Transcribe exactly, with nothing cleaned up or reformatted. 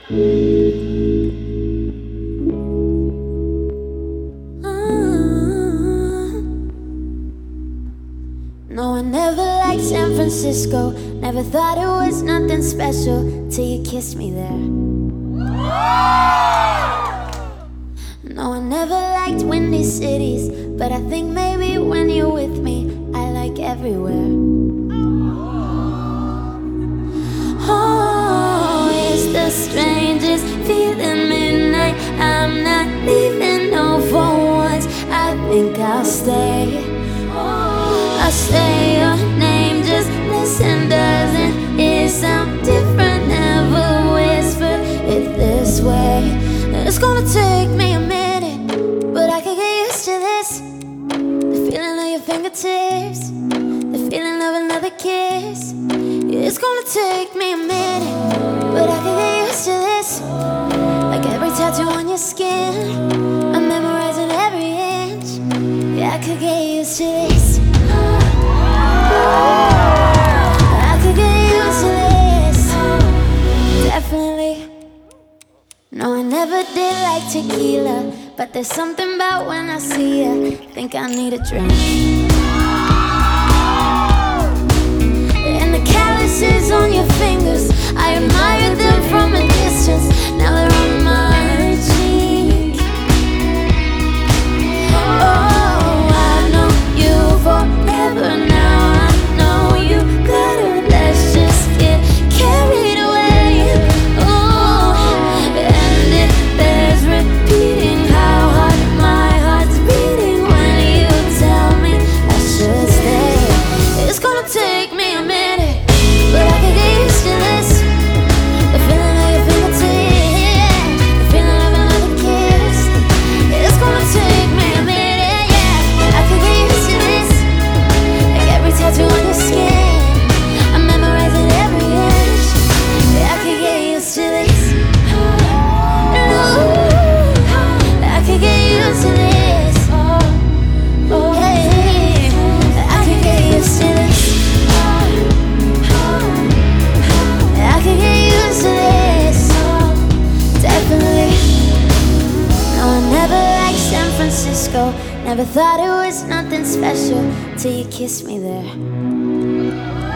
No, I never liked San Francisco. Never thought it was nothing special till you kissed me there. No, I never liked windy cities, but I think maybe when you're with me, I like everywhere. Oh, it's the strangest feeling midnight. I'm not leaving, no, for once. I think I'll stay. I'll say your name, just listen. Doesn't it sound different? Never whisper it this way. It's gonna take me a minute, but I can get used to this. The feeling of your fingertips, the feeling of another kiss. It's gonna take me a minute, but I can get used to this. Like every tattoo on your skin, I'm memorizing every inch. Yeah, I could get used to this. I could get used to this. Definitely. No, I never did like tequila, but there's something about when I see you, think I need a drink. And the calluses on your fingers, I admire them from a distance. Now they're on my cheek. Oh, I've known you forever now. I know you better. Let's just get carried away. Oh, and it bears repeating how hard my heart's beating when you tell me I should stay. It's gonna take me a minute, but I can get used to this. The feeling of your fingertips, the feeling of another kiss. It's gonna take me a minute, yeah. I can get used to this. Like every tattoo on your skin, I'm memorizing every inch. Yeah, I can get used to this. Ooh, I can get used to this. Hey, I can get used to this. I can get used to this. Definitely. No, I never liked San Francisco. Never thought it was nothing special till you kissed me there.